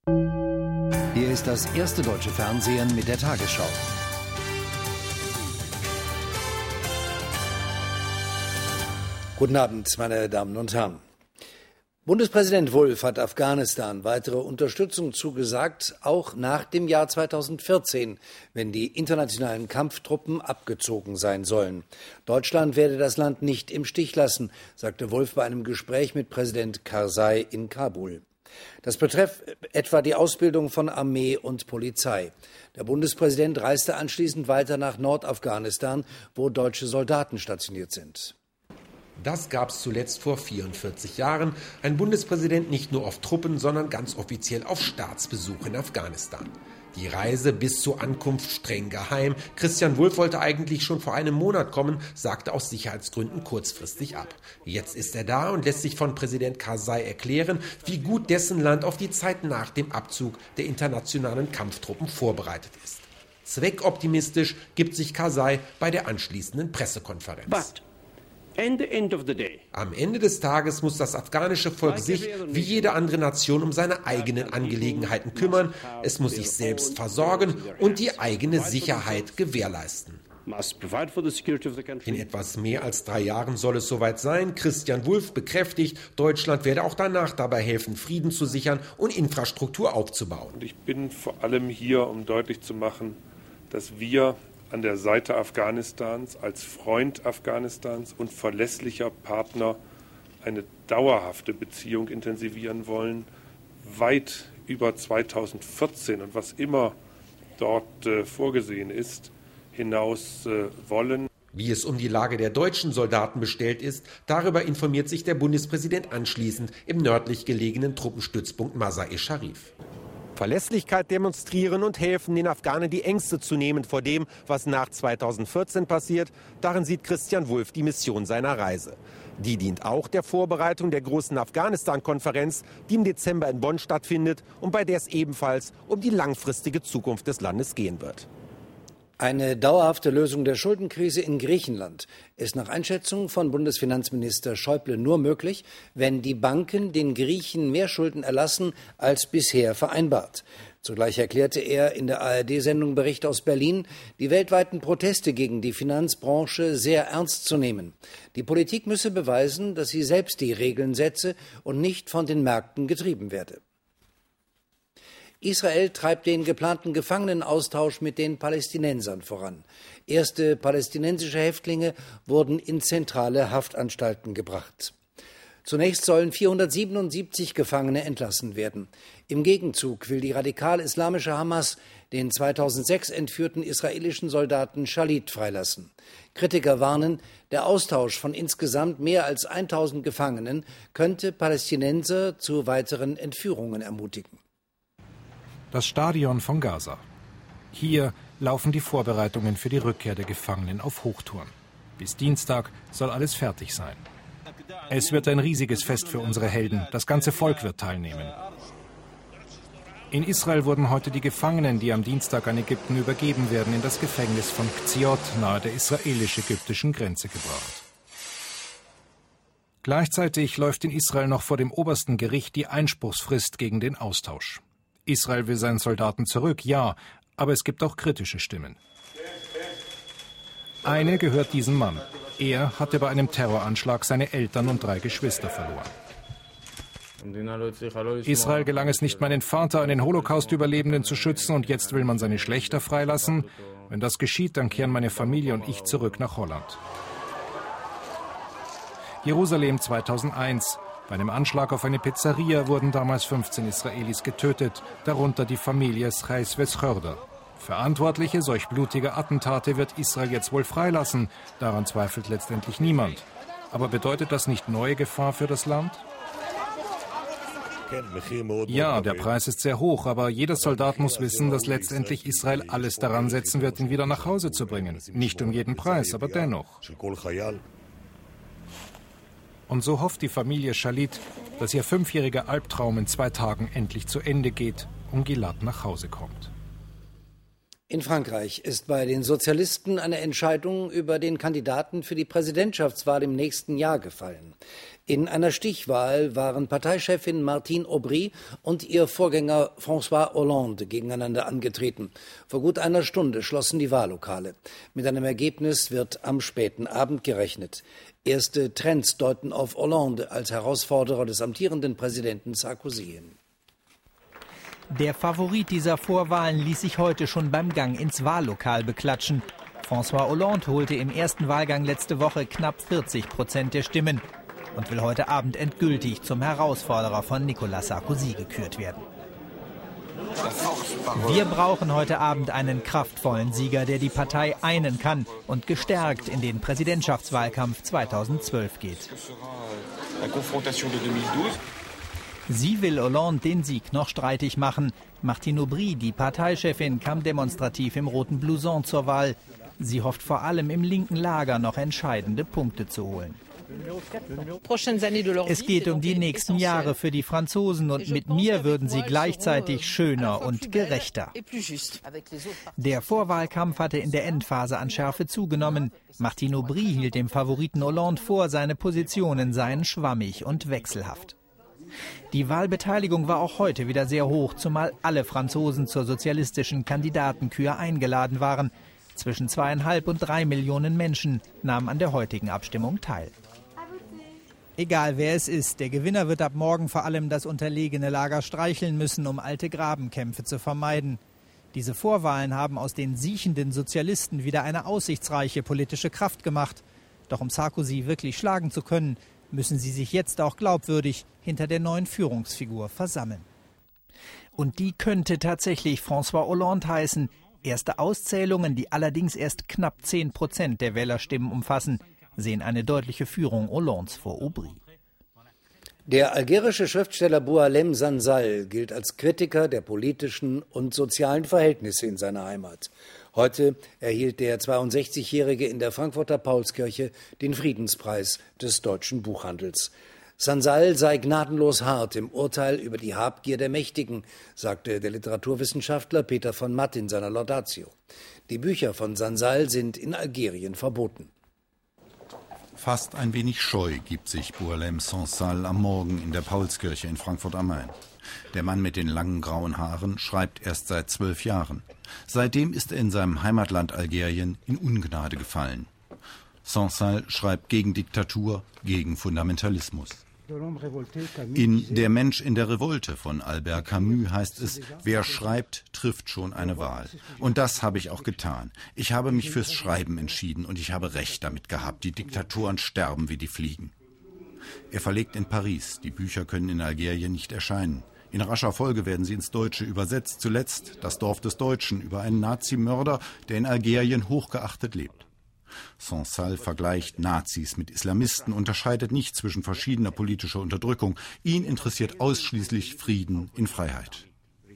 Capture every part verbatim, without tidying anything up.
Hier ist das erste deutsche Fernsehen mit der Tagesschau. Guten Abend, meine Damen und Herren. Bundespräsident Wulff hat Afghanistan weitere Unterstützung zugesagt, auch nach dem Jahr zweitausendvierzehn, wenn die internationalen Kampftruppen abgezogen sein sollen. Deutschland werde das Land nicht im Stich lassen, sagte Wulff bei einem Gespräch mit Präsident Karzai in Kabul. Das betrifft etwa die Ausbildung von Armee und Polizei. Der Bundespräsident reiste anschließend weiter nach Nordafghanistan, wo deutsche Soldaten stationiert sind. Das gab es zuletzt vor vierundvierzig Jahren. Ein Bundespräsident nicht nur auf Truppen, sondern ganz offiziell auf Staatsbesuch in Afghanistan. Die Reise bis zur Ankunft streng geheim. Christian Wulff wollte eigentlich schon vor einem Monat kommen, sagte aus Sicherheitsgründen kurzfristig ab. Jetzt ist er da und lässt sich von Präsident Karzai erklären, wie gut dessen Land auf die Zeit nach dem Abzug der internationalen Kampftruppen vorbereitet ist. Zweckoptimistisch gibt sich Karzai bei der anschließenden Pressekonferenz. But Am Ende des Tages muss das afghanische Volk sich, wie jede andere Nation, um seine eigenen Angelegenheiten kümmern. Es muss sich selbst versorgen und die eigene Sicherheit gewährleisten. In etwas mehr als drei Jahren soll es soweit sein. Christian Wulff bekräftigt, Deutschland werde auch danach dabei helfen, Frieden zu sichern und Infrastruktur aufzubauen. Und ich bin vor allem hier, um deutlich zu machen, dass wir an der Seite Afghanistans als Freund Afghanistans und verlässlicher Partner eine dauerhafte Beziehung intensivieren wollen, weit über zweitausendvierzehn und was immer dort äh, vorgesehen ist, hinaus äh, wollen. Wie es um die Lage der deutschen Soldaten bestellt ist, darüber informiert sich der Bundespräsident anschließend im nördlich gelegenen Truppenstützpunkt Mazar-e-Sharif. Verlässlichkeit demonstrieren und helfen, den Afghanen die Ängste zu nehmen vor dem, was nach zweitausendvierzehn passiert. Darin sieht Christian Wulff die Mission seiner Reise. Die dient auch der Vorbereitung der großen Afghanistan-Konferenz, die im Dezember in Bonn stattfindet und bei der es ebenfalls um die langfristige Zukunft des Landes gehen wird. Eine dauerhafte Lösung der Schuldenkrise in Griechenland ist nach Einschätzung von Bundesfinanzminister Schäuble nur möglich, wenn die Banken den Griechen mehr Schulden erlassen als bisher vereinbart. Zugleich erklärte er in der A R D-Sendung Bericht aus Berlin, die weltweiten Proteste gegen die Finanzbranche sehr ernst zu nehmen. Die Politik müsse beweisen, dass sie selbst die Regeln setze und nicht von den Märkten getrieben werde. Israel treibt den geplanten Gefangenenaustausch mit den Palästinensern voran. Erste palästinensische Häftlinge wurden in zentrale Haftanstalten gebracht. Zunächst sollen vierhundertsiebenundsiebzig Gefangene entlassen werden. Im Gegenzug will die radikal-islamische Hamas den zweitausendsechs entführten israelischen Soldaten Shalit freilassen. Kritiker warnen, der Austausch von insgesamt mehr als tausend Gefangenen könnte Palästinenser zu weiteren Entführungen ermutigen. Das Stadion von Gaza. Hier laufen die Vorbereitungen für die Rückkehr der Gefangenen auf Hochtouren. Bis Dienstag soll alles fertig sein. Es wird ein riesiges Fest für unsere Helden. Das ganze Volk wird teilnehmen. In Israel wurden heute die Gefangenen, die am Dienstag an Ägypten übergeben werden, in das Gefängnis von Kziot nahe der israelisch-ägyptischen Grenze gebracht. Gleichzeitig läuft in Israel noch vor dem obersten Gericht die Einspruchsfrist gegen den Austausch. Israel will seinen Soldaten zurück, ja, aber es gibt auch kritische Stimmen. Eine gehört diesem Mann. Er hatte bei einem Terroranschlag seine Eltern und drei Geschwister verloren. Israel gelang es nicht, meinen Vater, einen Holocaust-Überlebenden, zu schützen, und jetzt will man seine Schlächter freilassen. Wenn das geschieht, dann kehren meine Familie und ich zurück nach Holland. Jerusalem zweitausendeins. Bei einem Anschlag auf eine Pizzeria wurden damals fünfzehn Israelis getötet, darunter die Familie Schreis Weschörder. Verantwortliche solch blutiger Attentate wird Israel jetzt wohl freilassen, daran zweifelt letztendlich niemand. Aber bedeutet das nicht neue Gefahr für das Land? Ja, der Preis ist sehr hoch, aber jeder Soldat muss wissen, dass letztendlich Israel alles daran setzen wird, ihn wieder nach Hause zu bringen. Nicht um jeden Preis, aber dennoch. Und so hofft die Familie Shalit, dass ihr fünfjähriger Albtraum in zwei Tagen endlich zu Ende geht und Gilad nach Hause kommt. In Frankreich ist bei den Sozialisten eine Entscheidung über den Kandidaten für die Präsidentschaftswahl im nächsten Jahr gefallen. In einer Stichwahl waren Parteichefin Martine Aubry und ihr Vorgänger François Hollande gegeneinander angetreten. Vor gut einer Stunde schlossen die Wahllokale. Mit einem Ergebnis wird am späten Abend gerechnet. Erste Trends deuten auf Hollande als Herausforderer des amtierenden Präsidenten Sarkozy hin. Der Favorit dieser Vorwahlen ließ sich heute schon beim Gang ins Wahllokal beklatschen. François Hollande holte im ersten Wahlgang letzte Woche knapp vierzig Prozent der Stimmen und will heute Abend endgültig zum Herausforderer von Nicolas Sarkozy gekürt werden. Wir brauchen heute Abend einen kraftvollen Sieger, der die Partei einen kann und gestärkt in den Präsidentschaftswahlkampf zweitausendzwölf geht. Sie will Hollande den Sieg noch streitig machen. Martine Aubry, die Parteichefin, kam demonstrativ im roten Blouson zur Wahl. Sie hofft vor allem im linken Lager noch entscheidende Punkte zu holen. Es geht um die nächsten Jahre für die Franzosen und mit mir würden sie gleichzeitig schöner und gerechter. Der Vorwahlkampf hatte in der Endphase an Schärfe zugenommen. Martine Aubry hielt dem Favoriten Hollande vor, seine Positionen seien schwammig und wechselhaft. Die Wahlbeteiligung war auch heute wieder sehr hoch, zumal alle Franzosen zur sozialistischen Kandidatenkür eingeladen waren. Zwischen zweieinhalb und drei Millionen Menschen nahmen an der heutigen Abstimmung teil. Egal wer es ist, der Gewinner wird ab morgen vor allem das unterlegene Lager streicheln müssen, um alte Grabenkämpfe zu vermeiden. Diese Vorwahlen haben aus den siechenden Sozialisten wieder eine aussichtsreiche politische Kraft gemacht. Doch um Sarkozy wirklich schlagen zu können, müssen sie sich jetzt auch glaubwürdig hinter der neuen Führungsfigur versammeln. Und die könnte tatsächlich François Hollande heißen. Erste Auszählungen, die allerdings erst knapp zehn Prozent der Wählerstimmen umfassen, sehen eine deutliche Führung Hollandes vor Aubry. Der algerische Schriftsteller Boualem Sansal gilt als Kritiker der politischen und sozialen Verhältnisse in seiner Heimat. Heute erhielt der zweiundsechzigjährige in der Frankfurter Paulskirche den Friedenspreis des deutschen Buchhandels. Sansal sei gnadenlos hart im Urteil über die Habgier der Mächtigen, sagte der Literaturwissenschaftler Peter von Matt in seiner Laudatio. Die Bücher von Sansal sind in Algerien verboten. Fast ein wenig scheu gibt sich Boualem Sansal am Morgen in der Paulskirche in Frankfurt am Main. Der Mann mit den langen grauen Haaren schreibt erst seit zwölf Jahren. Seitdem ist er in seinem Heimatland Algerien in Ungnade gefallen. Sansal schreibt gegen Diktatur, gegen Fundamentalismus. In Der Mensch in der Revolte von Albert Camus heißt es, wer schreibt, trifft schon eine Wahl. Und das habe ich auch getan. Ich habe mich fürs Schreiben entschieden und ich habe recht damit gehabt. Die Diktatoren sterben wie die Fliegen. Er verlegt in Paris. Die Bücher können in Algerien nicht erscheinen. In rascher Folge werden sie ins Deutsche übersetzt. Zuletzt Das Dorf des Deutschen über einen Nazimörder, der in Algerien hochgeachtet lebt. Sansal vergleicht Nazis mit Islamisten, unterscheidet nicht zwischen verschiedener politischer Unterdrückung. Ihn interessiert ausschließlich Frieden in Freiheit.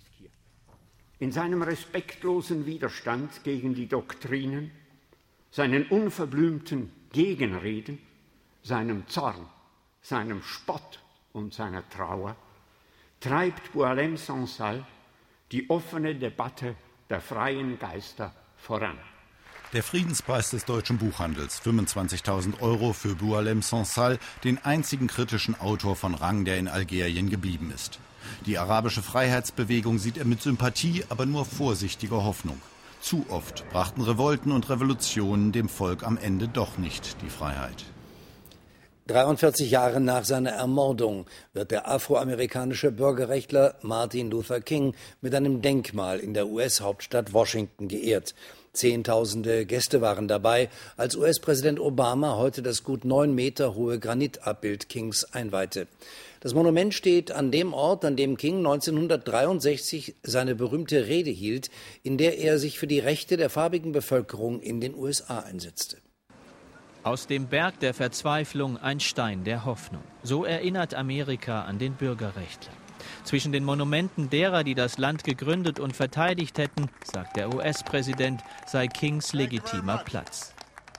In seinem respektlosen Widerstand gegen die Doktrinen, seinen unverblümten Gegenreden, seinem Zorn, seinem Spott und seiner Trauer treibt Boualem Sansal die offene Debatte der freien Geister voran. Der Friedenspreis des deutschen Buchhandels, fünfundzwanzigtausend Euro für Boualem Sansal, den einzigen kritischen Autor von Rang, der in Algerien geblieben ist. Die arabische Freiheitsbewegung sieht er mit Sympathie, aber nur vorsichtiger Hoffnung. Zu oft brachten Revolten und Revolutionen dem Volk am Ende doch nicht die Freiheit. dreiundvierzig Jahre nach seiner Ermordung wird der afroamerikanische Bürgerrechtler Martin Luther King mit einem Denkmal in der U S-Hauptstadt Washington geehrt. Zehntausende Gäste waren dabei, als U S-Präsident Obama heute das gut neun Meter hohe Granitabbild Kings einweihte. Das Monument steht an dem Ort, an dem King neunzehnhundertdreiundsechzig seine berühmte Rede hielt, in der er sich für die Rechte der farbigen Bevölkerung in den U S A einsetzte. Aus dem Berg der Verzweiflung ein Stein der Hoffnung. So erinnert Amerika an den Bürgerrechtler. Zwischen den Monumenten derer, die das Land gegründet und verteidigt hätten, sagt der U S-Präsident, sei Kings legitimer Platz.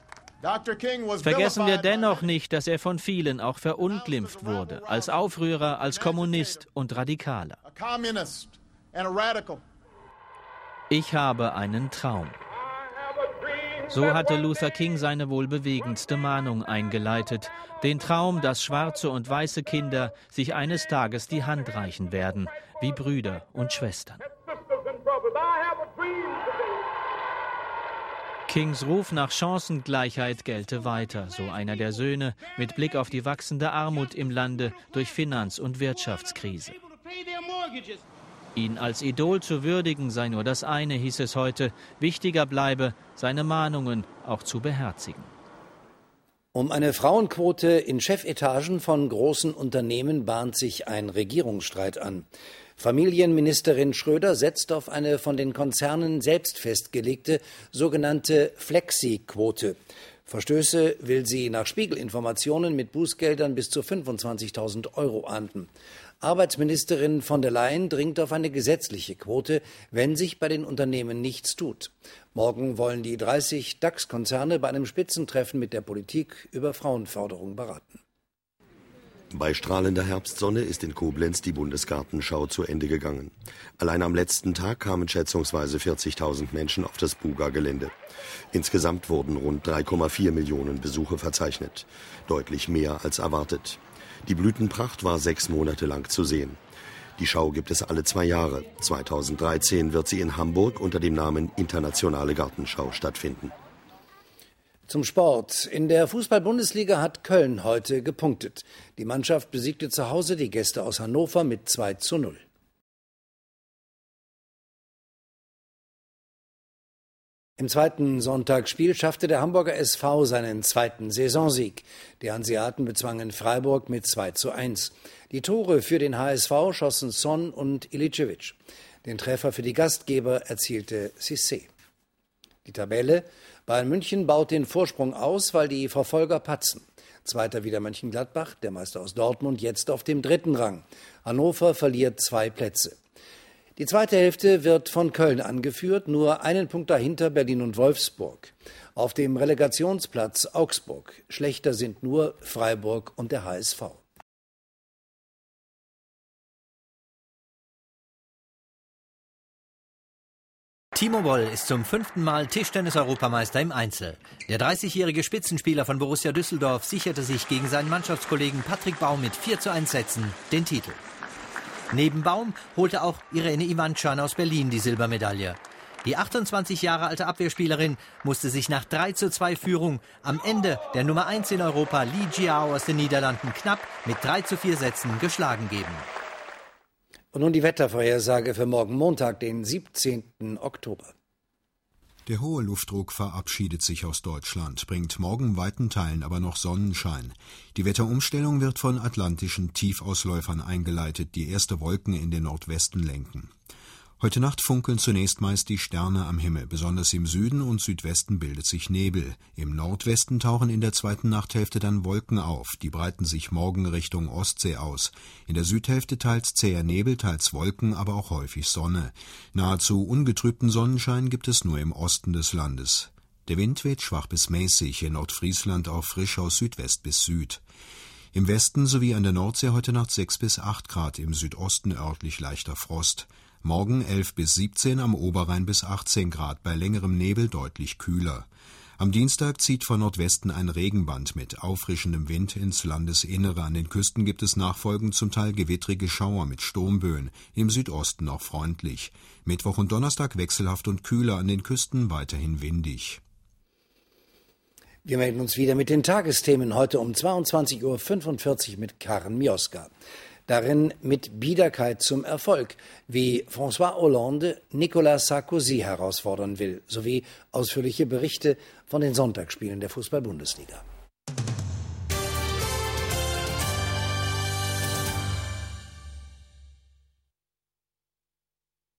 Vergessen wir dennoch nicht, dass er von vielen auch verunglimpft wurde, als Aufrührer, als Kommunist und Radikaler. Ich habe einen Traum. So hatte Luther King seine wohl bewegendste Mahnung eingeleitet. Den Traum, dass schwarze und weiße Kinder sich eines Tages die Hand reichen werden, wie Brüder und Schwestern. Kings Ruf nach Chancengleichheit gelte weiter, so einer der Söhne, mit Blick auf die wachsende Armut im Lande durch Finanz- und Wirtschaftskrise. Ihn als Idol zu würdigen sei nur das eine, hieß es heute. Wichtiger bleibe, seine Mahnungen auch zu beherzigen. Um eine Frauenquote in Chefetagen von großen Unternehmen bahnt sich ein Regierungsstreit an. Familienministerin Schröder setzt auf eine von den Konzernen selbst festgelegte sogenannte Flexi-Quote. Verstöße will sie nach Spiegelinformationen mit Bußgeldern bis zu fünfundzwanzigtausend Euro ahnden. Arbeitsministerin von der Leyen dringt auf eine gesetzliche Quote, wenn sich bei den Unternehmen nichts tut. Morgen wollen die dreißig DAX-Konzerne bei einem Spitzentreffen mit der Politik über Frauenförderung beraten. Bei strahlender Herbstsonne ist in Koblenz die Bundesgartenschau zu Ende gegangen. Allein am letzten Tag kamen schätzungsweise vierzigtausend Menschen auf das Buga-Gelände. Insgesamt wurden rund drei Komma vier Millionen Besuche verzeichnet. Deutlich mehr als erwartet. Die Blütenpracht war sechs Monate lang zu sehen. Die Schau gibt es alle zwei Jahre. zweitausenddreizehn wird sie in Hamburg unter dem Namen Internationale Gartenschau stattfinden. Zum Sport. In der Fußball-Bundesliga hat Köln heute gepunktet. Die Mannschaft besiegte zu Hause die Gäste aus Hannover mit zwei zu null. Im zweiten Sonntagsspiel schaffte der Hamburger S V seinen zweiten Saisonsieg. Die Hanseaten bezwangen Freiburg mit zwei zu eins. Die Tore für den H S V schossen Son und Ilicevic. Den Treffer für die Gastgeber erzielte Cissé. Die Tabelle: Bayern München baut den Vorsprung aus, weil die Verfolger patzen. Zweiter wieder Mönchengladbach, der Meister aus Dortmund, jetzt auf dem dritten Rang. Hannover verliert zwei Plätze. Die zweite Hälfte wird von Köln angeführt, nur einen Punkt dahinter Berlin und Wolfsburg. Auf dem Relegationsplatz Augsburg. Schlechter sind nur Freiburg und der H S V. Timo Boll ist zum fünften Mal Tischtennis-Europameister im Einzel. Der dreißigjährige Spitzenspieler von Borussia Düsseldorf sicherte sich gegen seinen Mannschaftskollegen Patrick Baum mit vier zu eins Sätzen den Titel. Neben Baum holte auch Irene Ivancan aus Berlin die Silbermedaille. Die achtundzwanzig Jahre alte Abwehrspielerin musste sich nach drei zu zwei Führung am Ende der Nummer eins in Europa Li Jiao aus den Niederlanden knapp mit drei zu vier Sätzen geschlagen geben. Und nun die Wettervorhersage für morgen Montag, den siebzehnten Oktober. Der hohe Luftdruck verabschiedet sich aus Deutschland, bringt morgen weiten Teilen aber noch Sonnenschein. Die Wetterumstellung wird von atlantischen Tiefausläufern eingeleitet, die erste Wolken in den Nordwesten lenken. Heute Nacht funkeln zunächst meist die Sterne am Himmel. Besonders im Süden und Südwesten bildet sich Nebel. Im Nordwesten tauchen in der zweiten Nachthälfte dann Wolken auf. Die breiten sich morgen Richtung Ostsee aus. In der Südhälfte teils zäher Nebel, teils Wolken, aber auch häufig Sonne. Nahezu ungetrübten Sonnenschein gibt es nur im Osten des Landes. Der Wind weht schwach bis mäßig, in Nordfriesland auch frisch aus Südwest bis Süd. Im Westen sowie an der Nordsee heute Nacht sechs bis acht Grad, im Südosten örtlich leichter Frost. Morgen elf bis siebzehn, am Oberrhein bis achtzehn Grad, bei längerem Nebel deutlich kühler. Am Dienstag zieht von Nordwesten ein Regenband mit auffrischendem Wind ins Landesinnere. An den Küsten gibt es nachfolgend zum Teil gewittrige Schauer mit Sturmböen, im Südosten auch freundlich. Mittwoch und Donnerstag wechselhaft und kühler, an den Küsten weiterhin windig. Wir melden uns wieder mit den Tagesthemen heute um zweiundzwanzig Uhr fünfundvierzig mit Karen Mioska. Darin mit Biederkeit zum Erfolg, wie François Hollande Nicolas Sarkozy herausfordern will, sowie ausführliche Berichte von den Sonntagsspielen der Fußball-Bundesliga.